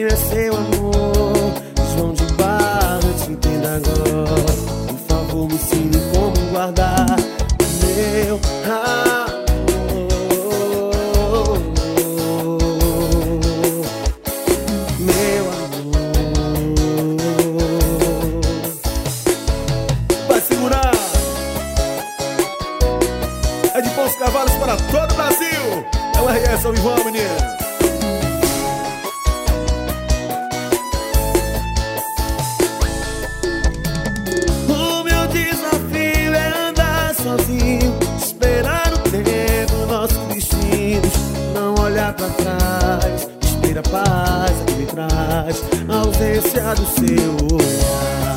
quem é seu amor. João de Barra, te entenda agora. Por favor, me ensine como guardar meu amor. Meu amor. Vai segurar. É de bons cavalos para todo o Brasil. É o RS ao Ivan, menino. Sozinho, esperar o tempo, nossos destinos. Não olhar pra trás, respira a paz que me traz a ausência do seu olhar.